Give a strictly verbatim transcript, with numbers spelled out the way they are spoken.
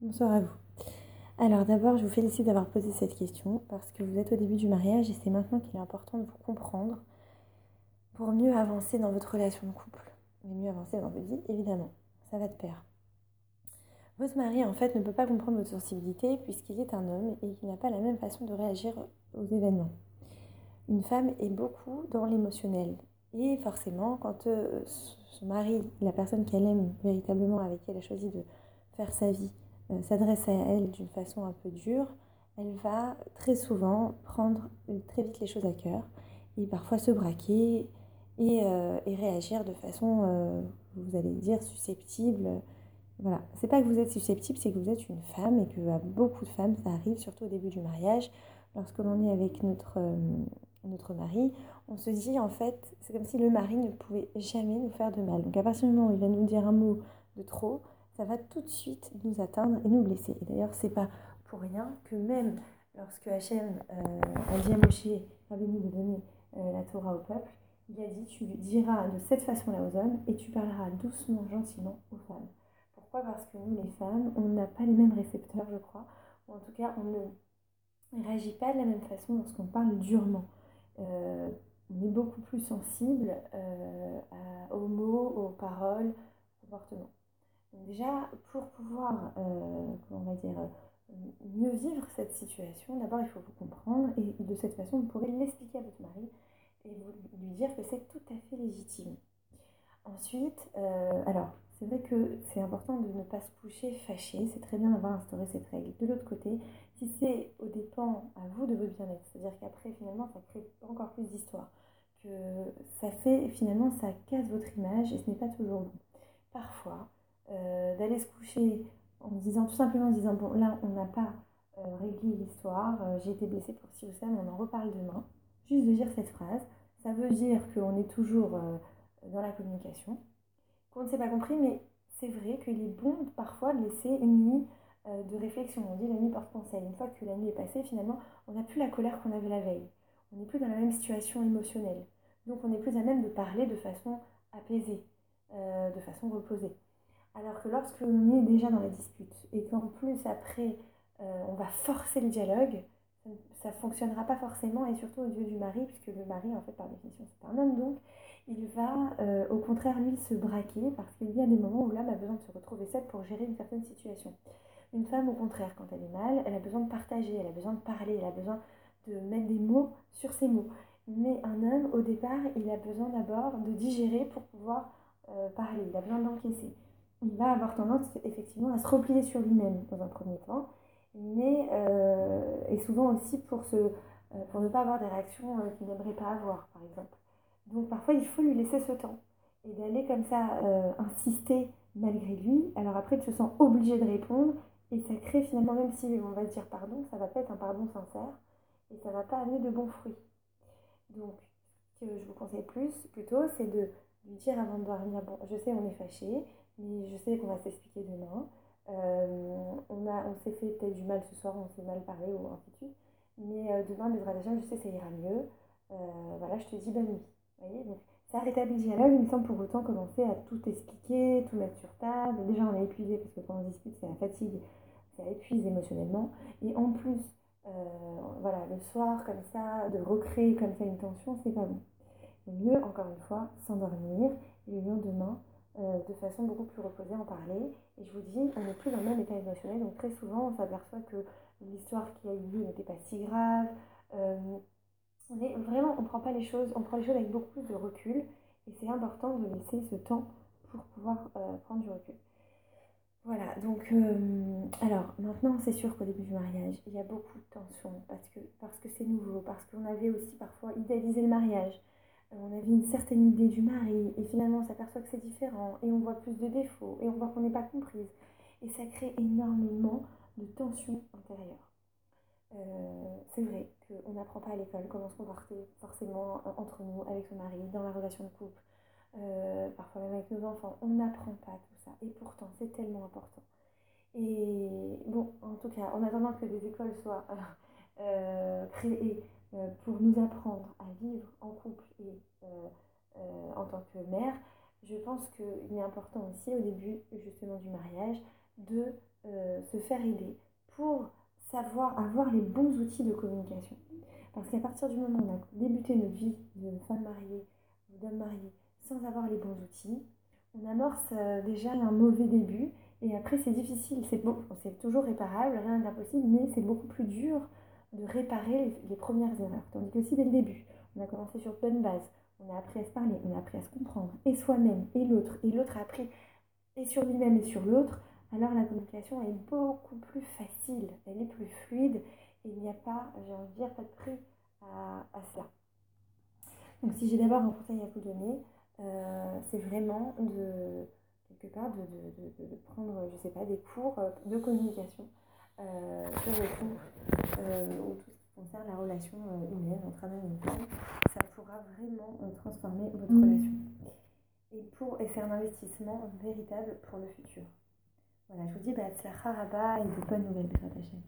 Bonsoir à vous. Alors d'abord, je vous félicite d'avoir posé cette question parce que vous êtes au début du mariage et c'est maintenant qu'il est important de vous comprendre pour mieux avancer dans votre relation de couple. Mais mieux avancer dans votre vie, évidemment, ça va de pair. Votre mari, en fait, ne peut pas comprendre votre sensibilité puisqu'il est un homme et qu'il n'a pas la même façon de réagir aux événements. Une femme est beaucoup dans l'émotionnel. Et forcément, quand euh, son mari, la personne qu'elle aime véritablement, avec qui elle a choisi de faire sa vie, euh, s'adresse à elle d'une façon un peu dure, elle va très souvent prendre très vite les choses à cœur et parfois se braquer et, euh, et réagir de façon, euh, vous allez dire, susceptible. Voilà, c'est pas que vous êtes susceptible, c'est que vous êtes une femme et que à beaucoup de femmes, ça arrive, surtout au début du mariage, lorsque l'on est avec notre, euh, notre mari, on se dit en fait, c'est comme si le mari ne pouvait jamais nous faire de mal. Donc à partir du moment où il va nous dire un mot de trop, ça va tout de suite nous atteindre et nous blesser. Et d'ailleurs, c'est pas pour rien que même lorsque Hachem euh, a dit à Moshe, avez-nous de donner euh, la Torah au peuple, il a dit, tu diras de cette façon-là aux hommes et tu parleras doucement, gentiment aux femmes. Pourquoi ? Parce que nous, les femmes, on n'a pas les mêmes récepteurs, je crois. Ou en tout cas, on ne réagit pas de la même façon lorsqu'on parle durement. Euh, on est beaucoup plus sensible euh, à- aux mots, aux paroles, aux comportements. Donc déjà, pour pouvoir, euh, comment on va dire, euh, mieux vivre cette situation, d'abord il faut vous comprendre et de cette façon vous pourrez l'expliquer à votre mari et vous lui dire que c'est tout à fait légitime. Ensuite, euh, alors, c'est vrai que c'est important de ne pas se coucher fâché, c'est très bien d'avoir instauré cette règle. De l'autre côté, si c'est au dépend à vous de votre bien-être, c'est-à-dire qu'après, finalement, ça crée encore plus d'histoires, que ça fait, finalement, ça casse votre image et ce n'est pas toujours bon. Parfois, euh, d'aller se coucher en disant, tout simplement en disant, bon, là, on n'a pas euh, réglé l'histoire, euh, j'ai été blessée pour ci ou ça, mais on en reparle demain. Juste de dire cette phrase, ça veut dire qu'on est toujours... euh, dans la communication, qu'on ne s'est pas compris, mais c'est vrai qu'il est bon parfois de laisser une nuit euh, de réflexion. On dit la nuit porte conseil. Une fois que la nuit est passée, finalement, on n'a plus la colère qu'on avait la veille. On n'est plus dans la même situation émotionnelle. Donc on est plus à même de parler de façon apaisée, euh, de façon reposée. Alors que lorsque l'on est déjà dans la dispute et qu'en plus après euh, on va forcer le dialogue, ça ne fonctionnera pas forcément et surtout au yeux du mari, puisque le mari en fait par définition c'est un homme donc, il va euh, au contraire lui se braquer parce qu'il y a des moments où l'homme a besoin de se retrouver seul pour gérer une certaine situation. Une femme au contraire quand elle est mal, elle a besoin de partager, elle a besoin de parler, elle a besoin de mettre des mots sur ses mots. Mais un homme au départ il a besoin d'abord de digérer pour pouvoir euh, parler, il a besoin d'encaisser. Il va avoir tendance effectivement à se replier sur lui-même dans un premier temps, mais euh, et souvent aussi pour, se, euh, pour ne pas avoir des réactions euh, qu'il n'aimerait pas avoir, par exemple. Donc parfois il faut lui laisser ce temps et d'aller comme ça euh, insister malgré lui. Alors après il se sent obligé de répondre et ça crée finalement, même si on va dire pardon, ça va pas être un pardon sincère et ça va pas amener de bons fruits. Donc ce que je vous conseille plus plutôt, c'est de lui dire avant de dormir, bon, je sais on est fâché, mais je sais qu'on va s'expliquer demain. Euh, on a, on s'est fait peut-être du mal ce soir, on s'est mal parlé ou ainsi de suite. Mais euh, demain, les Hashem, je sais ça ira mieux. Euh, voilà, je te dis bonne nuit. Vous voyez, donc ça rétablit le dialogue, mais sans pour autant commencer à tout expliquer, tout mettre sur table. Déjà, on est épuisé parce que quand on discute, c'est la fatigue, ça épuise émotionnellement. Et en plus, euh, voilà, le soir, comme ça, de recréer comme ça une tension, c'est pas bon. Le mieux, encore une fois, s'endormir et le lendemain, euh, de façon beaucoup plus reposée, en parler. Et je vous dis, on n'est plus dans le même état émotionnel, donc très souvent, on s'aperçoit que l'histoire qui a eu lieu n'était pas si grave. Euh, on est vraiment, on prend pas les choses, on prend les choses avec beaucoup plus de recul, et c'est important de laisser ce temps pour pouvoir euh, prendre du recul. Voilà, donc euh, alors maintenant c'est sûr qu'au début du mariage, il y a beaucoup de tensions parce que parce que c'est nouveau, parce qu'on avait aussi parfois idéalisé le mariage. Euh, on avait une certaine idée du mari et finalement on s'aperçoit que c'est différent et on voit plus de défauts et on voit qu'on n'est pas comprise. Et ça crée énormément de tensions intérieures. Euh, c'est vrai qu'on n'apprend pas à l'école comment se comporter forcément euh, entre nous, avec son mari, dans la relation de couple, euh, parfois même avec nos enfants. On n'apprend pas tout ça et pourtant c'est tellement important. Et bon, en tout cas, en attendant que des écoles soient euh, créées euh, pour nous apprendre à vivre en couple et euh, euh, en tant que mère, je pense qu'il est important aussi au début justement du mariage de euh, se faire aider pour savoir avoir les bons outils de communication. Parce qu'à partir du moment où on a débuté notre vie de femme mariée ou d'homme marié sans avoir les bons outils, on amorce euh, déjà un mauvais début et après c'est difficile, c'est bon, c'est toujours réparable, rien n'est impossible, mais c'est beaucoup plus dur de réparer les, les premières erreurs. Tandis que si dès le début, on a commencé sur de bonnes bases, on a appris à se parler, on a appris à se comprendre, et soi-même, et l'autre, et l'autre a appris et sur lui-même et sur l'autre, alors la communication est beaucoup plus facile, elle est plus fluide, et il n'y a pas, j'ai envie de dire, pas de prix à, à cela. Donc si j'ai d'abord un conseil à vous donner, euh, c'est vraiment de, quelque part, de, de, de, de prendre, je sais pas, des cours de communication euh, sur le couple, euh, ou tout ce qui concerne la relation euh, humaine entre un homme et une femme. Ça pourra vraiment euh, transformer votre mmh. relation. Et, pour, et c'est un investissement véritable pour le futur. Voilà, je vous dis, bah, tzlacha rabba et de bonnes nouvelles, Bezrat Hashem.